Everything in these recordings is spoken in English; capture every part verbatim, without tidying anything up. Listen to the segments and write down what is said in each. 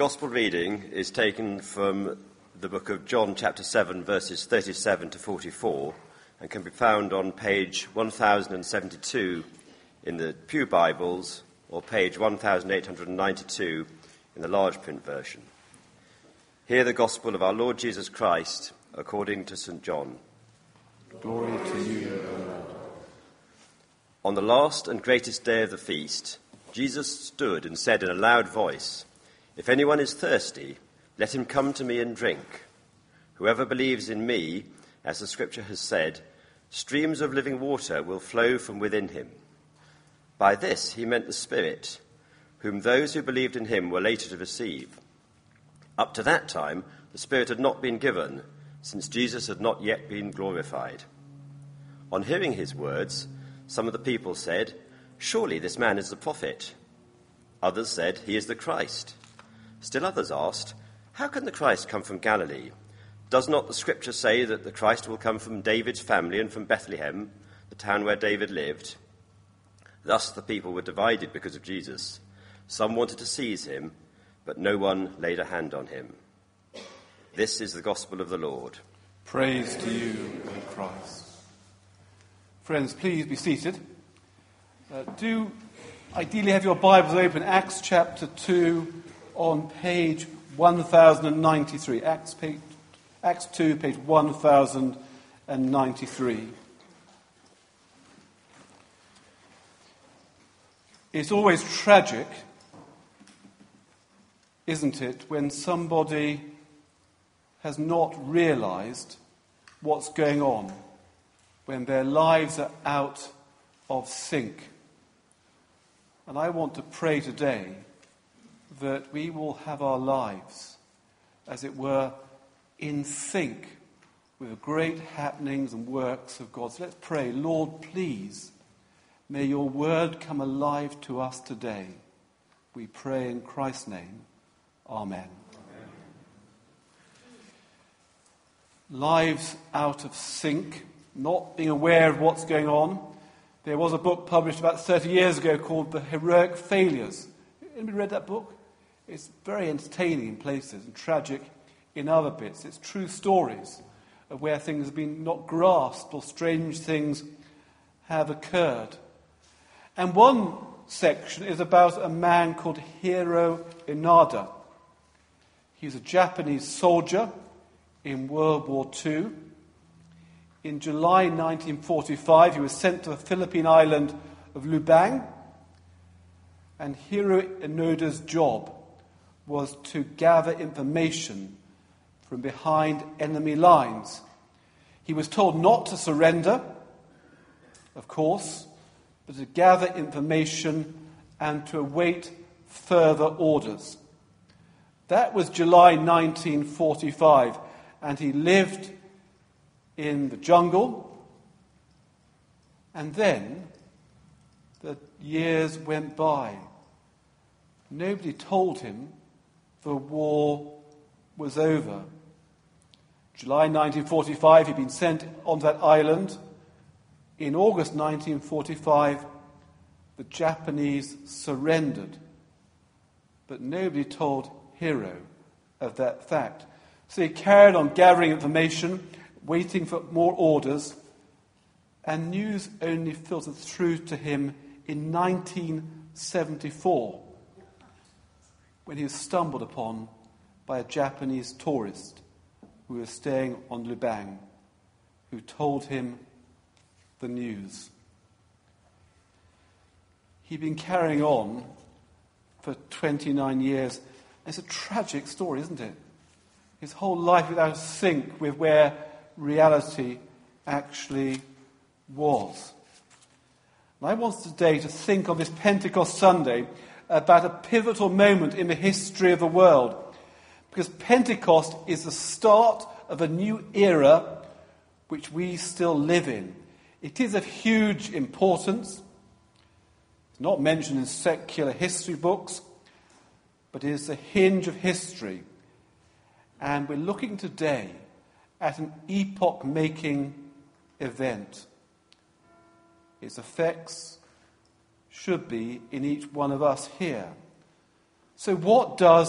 Gospel reading is taken from the book of John chapter seven verses thirty-seven to forty-four and can be found on page one thousand seventy-two in the Pew Bibles or page one thousand eight hundred ninety-two in the large print version. Hear the Gospel of our Lord Jesus Christ according to Saint John. Glory to you, O Lord. On the last and greatest day of the feast, Jesus stood and said in a loud voice, "If anyone is thirsty, let him come to me and drink. Whoever believes in me, as the scripture has said, streams of living water will flow from within him." By this he meant the Spirit, whom those who believed in him were later to receive. Up to that time, the Spirit had not been given, since Jesus had not yet been glorified. On hearing his words, some of the people said, "Surely this man is the prophet." Others said, "He is the Christ." Still others asked, "How can the Christ come from Galilee? Does not the scripture say that the Christ will come from David's family and from Bethlehem, the town where David lived?" Thus the people were divided because of Jesus. Some wanted to seize him, but no one laid a hand on him. This is the gospel of the Lord. Praise to you, O Christ. Friends, please be seated. Uh, do ideally have your Bibles open, Acts chapter two, on page one thousand ninety-three. Acts, page, Acts two, page one thousand ninety-three. It's always tragic, isn't it, when somebody has not realized what's going on, when their lives are out of sync. And I want to pray today that we will have our lives, as it were, in sync with the great happenings and works of God. So let's pray. Lord, please, may your word come alive to us today. We pray in Christ's name. Amen. Amen. Lives out of sync, not being aware of what's going on. There was a book published about thirty years ago called The Heroic Failures. Anybody read that book? It's very entertaining in places and tragic in other bits. It's true stories of where things have been not grasped or strange things have occurred. And one section is about a man called Hiro Inada. He was a Japanese soldier in World War Two. In July nineteen forty-five, he was sent to the Philippine island of Lubang. And Hiro Inada's job was to gather information from behind enemy lines. He was told not to surrender, of course, but to gather information and to await further orders. That was July nineteen forty-five, and he lived in the jungle. And then the years went by. Nobody told him the war was over. July nineteen forty-five, he'd been sent onto that island. In August nineteen forty-five, the Japanese surrendered. But nobody told Hiro of that fact. So he carried on gathering information, waiting for more orders, and news only filtered through to him in nineteen seventy-four, when he was stumbled upon by a Japanese tourist who was staying on Lubang, who told him the news. He'd been carrying on for twenty-nine years. It's a tragic story, isn't it? His whole life without sync with where reality actually was. And I want today to think on this Pentecost Sunday about a pivotal moment in the history of the world. Because Pentecost is the start of a new era which we still live in. It is of huge importance. It's not mentioned in secular history books, but it is the hinge of history. And we're looking today at an epoch-making event. Its effects should be in each one of us here. So what does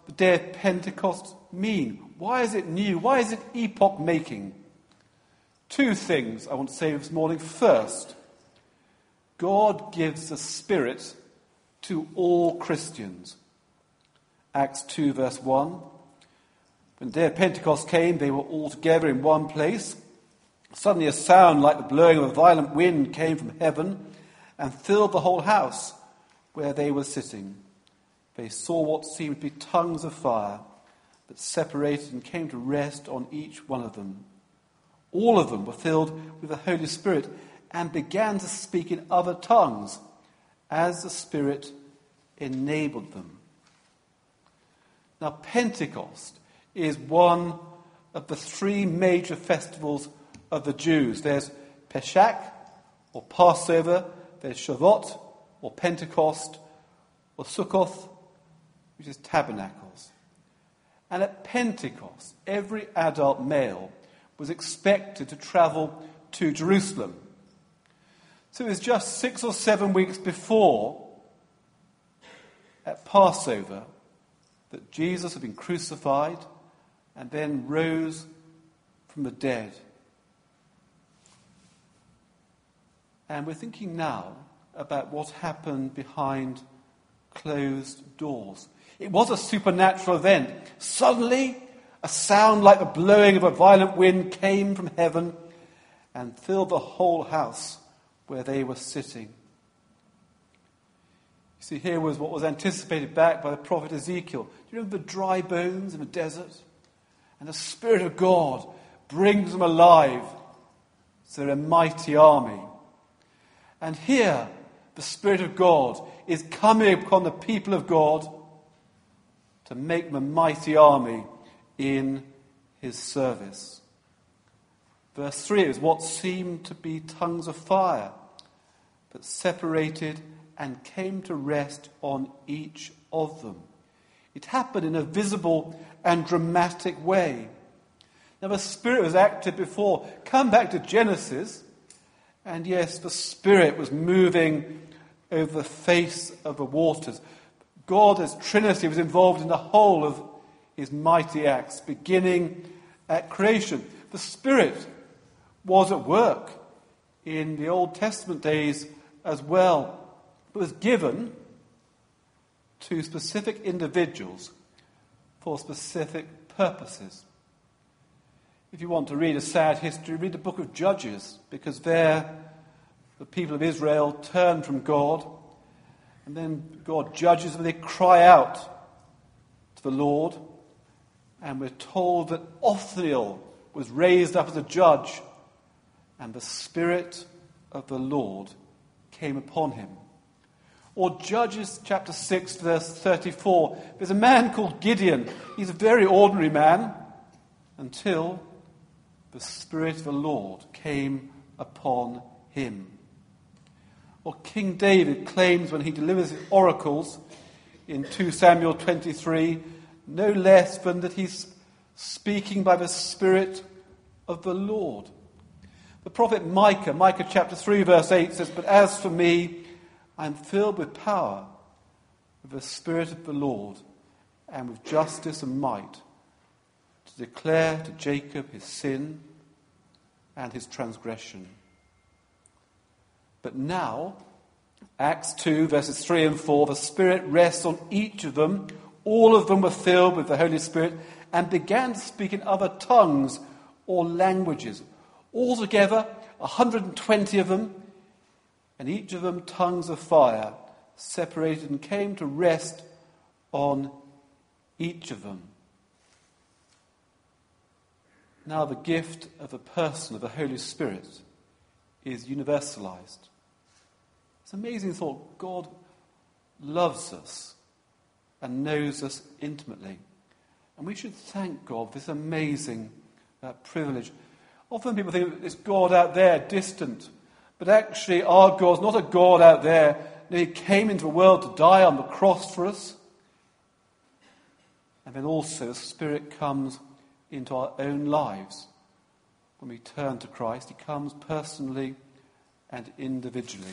the day of Pentecost mean? Why is it new? Why is it epoch-making? Two things I want to say this morning. First, God gives the Spirit to all Christians. Acts two, verse one. When the day of Pentecost came, they were all together in one place. Suddenly a sound like the blowing of a violent wind came from heaven and filled the whole house where they were sitting. They saw what seemed to be tongues of fire that separated and came to rest on each one of them. All of them were filled with the Holy Spirit and began to speak in other tongues as the Spirit enabled them. Now, Pentecost is one of the three major festivals of the Jews. There's Pesach, or Passover. There's Shavuot, or Pentecost, or Sukkoth, which is Tabernacles. And at Pentecost, every adult male was expected to travel to Jerusalem. So it was just six or seven weeks before, at Passover, that Jesus had been crucified and then rose from the dead. And we're thinking now about what happened behind closed doors. It was a supernatural event. Suddenly, a sound like the blowing of a violent wind came from heaven and filled the whole house where they were sitting. You see, here was what was anticipated back by the prophet Ezekiel. Do you remember the dry bones in the desert? And the Spirit of God brings them alive. So they're a mighty army. And here, the Spirit of God is coming upon the people of God to make them a mighty army in his service. Verse three is what seemed to be tongues of fire, but separated and came to rest on each of them. It happened in a visible and dramatic way. Now, the Spirit was active before. Come back to Genesis, and yes, the Spirit was moving over the face of the waters. God as Trinity was involved in the whole of his mighty acts, beginning at creation. The Spirit was at work in the Old Testament days as well. It was given to specific individuals for specific purposes. If you want to read a sad history, read the book of Judges, because there the people of Israel turn from God, and then God judges them. They cry out to the Lord, and we're told that Othniel was raised up as a judge, and the Spirit of the Lord came upon him. Or Judges chapter six, verse thirty-four. There's a man called Gideon. He's a very ordinary man until the Spirit of the Lord came upon him. Or King David claims when he delivers his oracles in two Samuel twenty-three, no less than that he's speaking by the Spirit of the Lord. The prophet Micah, Micah chapter three, verse eight says, "But as for me, I am filled with power, with the Spirit of the Lord, and with justice and might, to declare to Jacob his sin and his transgression." But now, Acts two, verses three and four, the Spirit rests on each of them. All of them were filled with the Holy Spirit and began to speak in other tongues or languages. Altogether, one hundred twenty of them, and each of them tongues of fire, separated and came to rest on each of them. Now the gift of the person of the Holy Spirit is universalized. It's an amazing thought. God loves us and knows us intimately. And we should thank God for this amazing uh, privilege. Often people think it's God out there, distant. But actually our God is not a God out there. No, he came into the world to die on the cross for us. And then also the Spirit comes into our own lives. When we turn to Christ, he comes personally and individually.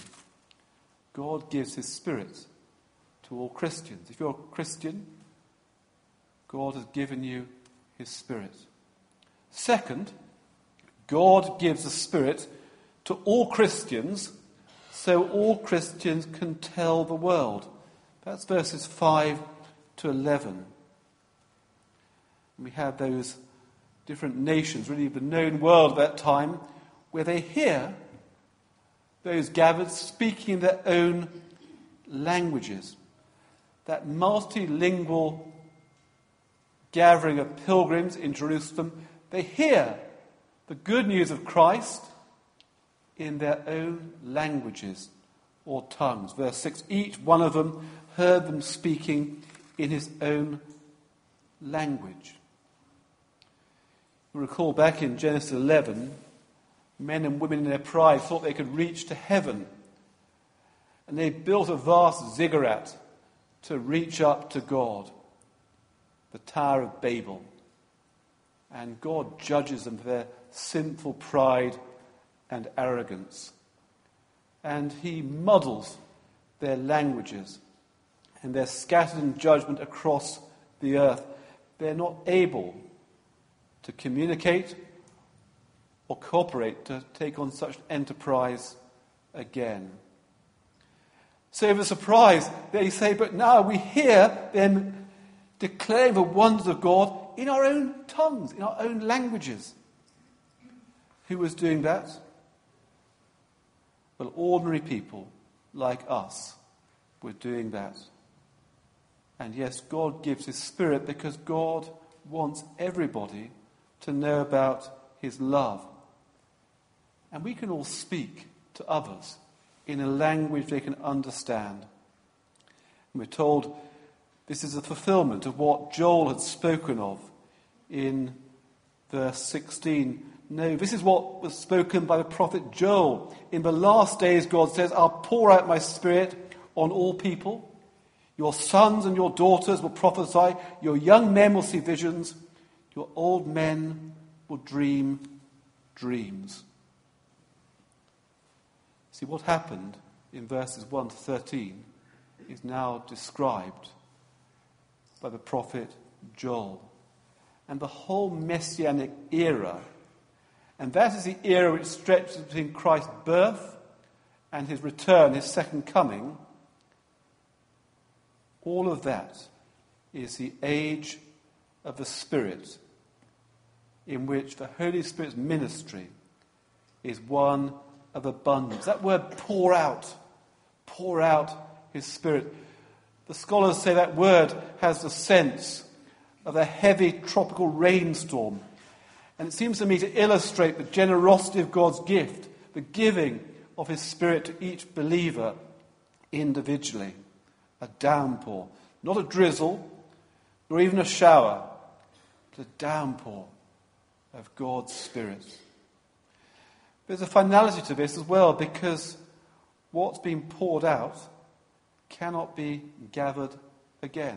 God gives his Spirit to all Christians. If you're a Christian, God has given you his Spirit. Second, God gives the Spirit to all Christians so all Christians can tell the world. That's verses five to eleven. We have those different nations, really the known world at that time, where they hear those gathered speaking their own languages. That multilingual gathering of pilgrims in Jerusalem, they hear the good news of Christ in their own languages or tongues. Verse six, each one of them heard them speaking in his own language. You recall back in Genesis eleven, men and women in their pride thought they could reach to heaven. And they built a vast ziggurat to reach up to God, the Tower of Babel. And God judges them for their sinful pride and arrogance. And he muddles their languages. And they're scattered in judgment across the earth. They're not able to communicate or cooperate to take on such an enterprise again. So with surprise, they say, but now we hear them declaring the wonders of God in our own tongues, in our own languages. Who was doing that? Well, ordinary people like us were doing that. And yes, God gives his Spirit because God wants everybody to know about his love. And we can all speak to others in a language they can understand. And we're told this is a fulfillment of what Joel had spoken of in verse sixteen. No, this is what was spoken by the prophet Joel. In the last days, God says, I'll pour out my Spirit on all people. Your sons and your daughters will prophesy. Your young men will see visions. Your old men will dream dreams. See, what happened in verses one to thirteen is now described by the prophet Joel. And the whole Messianic era, and that is the era which stretches between Christ's birth and his return, his second coming, all of that is the age of the Spirit, in which the Holy Spirit's ministry is one of abundance. That word pour out, pour out his Spirit. The scholars say that word has the sense of a heavy tropical rainstorm. And it seems to me to illustrate the generosity of God's gift, the giving of his Spirit to each believer individually. A downpour, not a drizzle, nor even a shower, but a downpour of God's Spirit. There's a finality to this as well, because what's been poured out cannot be gathered again.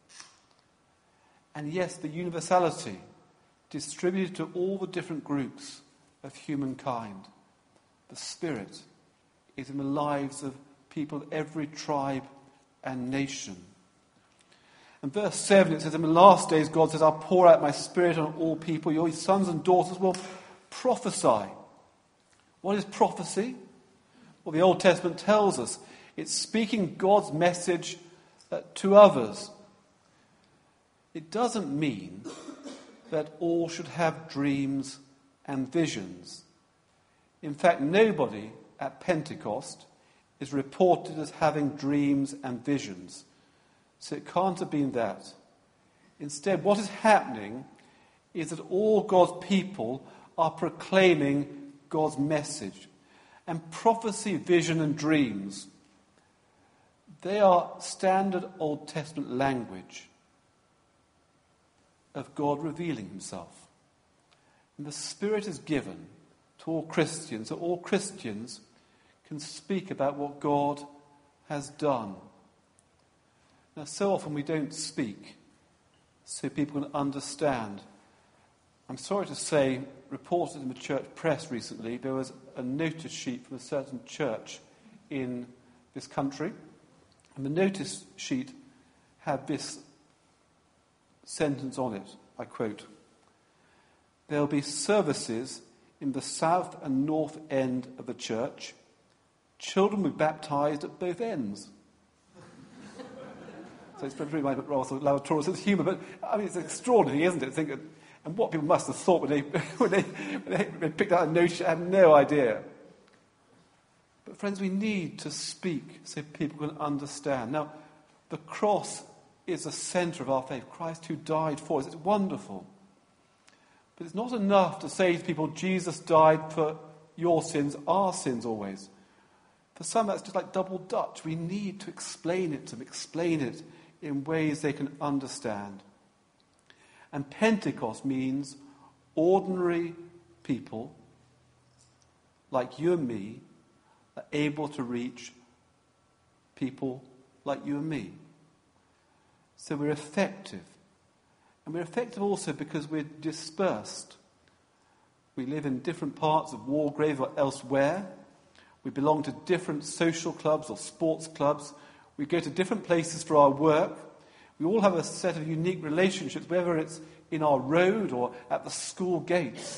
And yes, the universality distributed to all the different groups of humankind. The Spirit is in the lives of people of every tribe and nation. In verse seven it says, in the last days God says, I'll pour out my Spirit on all people. Your sons and daughters will prophesy. What is prophecy? Well, the Old Testament tells us it's speaking God's message uh, to others. It doesn't mean that all should have dreams and visions. In fact, nobody at Pentecost is reported as having dreams and visions. So it can't have been that. Instead, what is happening is that all God's people are proclaiming God's message. And prophecy, vision, and dreams, they are standard Old Testament language of God revealing himself. And the Spirit is given to all Christians, so all Christians can speak about what God has done. Now, so often we don't speak so people can understand. I'm sorry to say, reported in the church press recently, there was a notice sheet from a certain church in this country, and the notice sheet had this sentence on it. I quote, "There will be services in the south and north end of the church. Children will be baptised at both ends." So it's pretty much rather Lautaro sense of humour, but I mean it's extraordinary, isn't it? Think, and what people must have thought when they when they, when they picked out a notion, I have no idea. But friends, we need to speak so people can understand. Now, the cross is the centre of our faith. Christ who died for us. It's wonderful. But it's not enough to say to people, Jesus died for your sins, our sins always. For some, that's just like double Dutch. We need to explain it to them, explain it in ways they can understand. And Pentecost means ordinary people, like you and me, are able to reach people like you and me. So we're effective. And we're effective also because we're dispersed. We live in different parts of Wargrave or elsewhere. We belong to different social clubs or sports clubs. We go to different places for our work. We all have a set of unique relationships, whether it's in our road or at the school gates.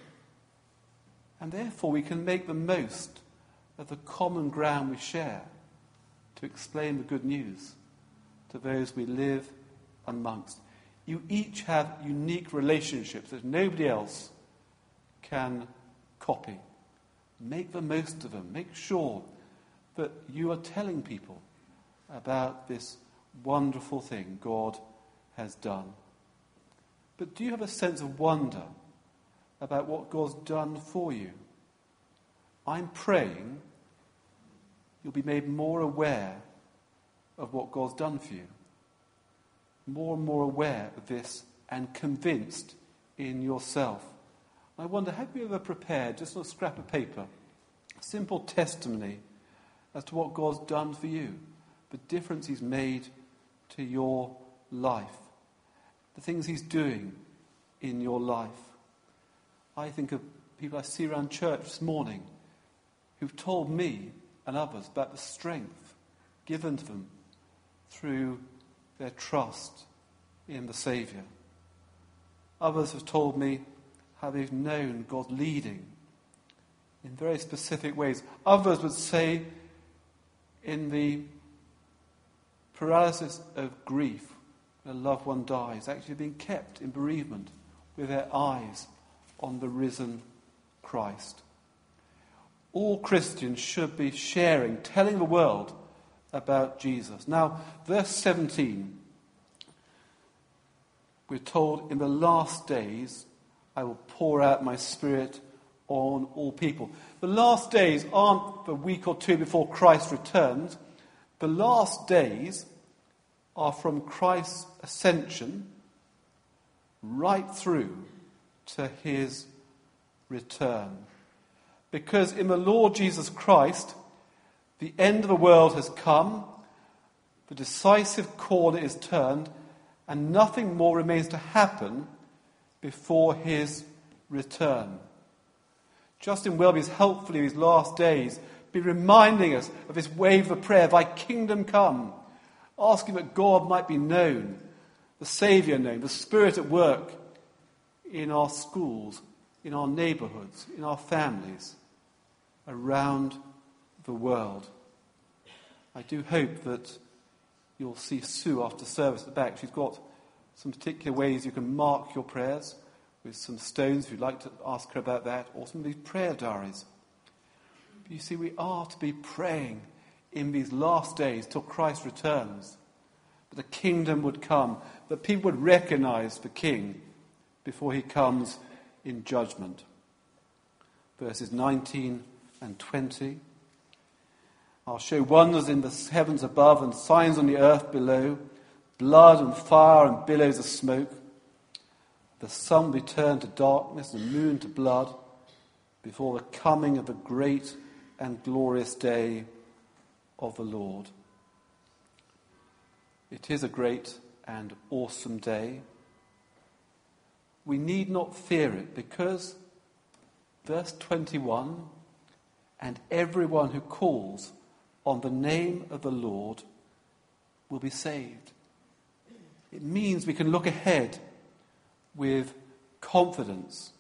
And therefore we can make the most of the common ground we share to explain the good news to those we live amongst. You each have unique relationships that nobody else can copy. Make the most of them. Make sure that you are telling people about this wonderful thing God has done. But do you have a sense of wonder about what God's done for you? I'm praying you'll be made more aware of what God's done for you. More and more aware of this and convinced in yourself. I wonder, have you ever prepared just a scrap of paper, a simple testimony as to what God's done for you, the difference he's made to your life, the things he's doing in your life? I think of people I see around church this morning who've told me and others about the strength given to them through their trust in the Saviour. Others have told me how they've known God leading in very specific ways. Others would say in the paralysis of grief when a loved one dies, actually being kept in bereavement with their eyes on the risen Christ. All Christians should be sharing, telling the world about Jesus. Now, verse seventeen, we're told, in the last days I will pour out my Spirit on all people. The last days aren't the week or two before Christ returns. The last days are from Christ's ascension right through to his return. Because in the Lord Jesus Christ, the end of the world has come, the decisive corner is turned, and nothing more remains to happen before his return. Justin Welby's helpfully in his last days be reminding us of this wave of prayer, "Thy kingdom come," asking that God might be known, the Saviour known, the Spirit at work in our schools, in our neighbourhoods, in our families, around the world. I do hope that you'll see Sue after service at the back. She's got some particular ways you can mark your prayers with some stones if you'd like to ask her about that, or some of these prayer diaries. But you see, we are to be praying in these last days till Christ returns, that the kingdom would come, that people would recognize the King before he comes in judgment. Verses nineteen and twenty. I'll show wonders in the heavens above and signs on the earth below, blood and fire and billows of smoke. The sun will be turned to darkness and the moon to blood before the coming of the great and glorious day of the Lord. It is a great and awesome day. We need not fear it because, verse twenty-one, and everyone who calls on the name of the Lord will be saved. It means we can look ahead with confidence.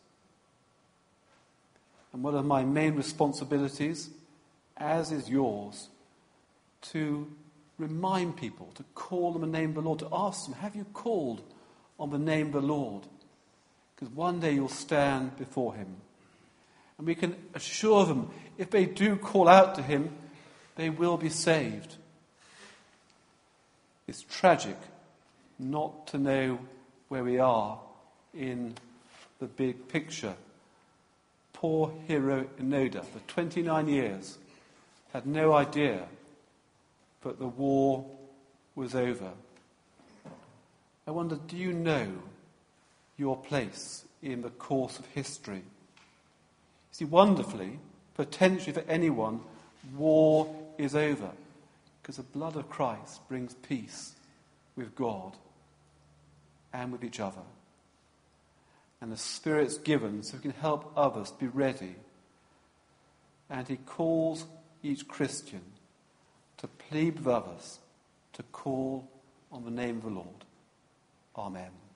And one of my main responsibilities, as is yours, to remind people, to call them the name of the Lord, to ask them, have you called on the name of the Lord? Because one day you'll stand before him. And we can assure them, if they do call out to him, they will be saved. It's tragic not to know where we are in the big picture. Poor hero Inoda, for twenty-nine years, had no idea that the war was over. I wonder, do you know your place in the course of history? You see, wonderfully, potentially for anyone, war is over, because the blood of Christ brings peace with God and with each other. And the Spirit's given so we can help others be ready. And he calls each Christian to plead with others to call on the name of the Lord. Amen.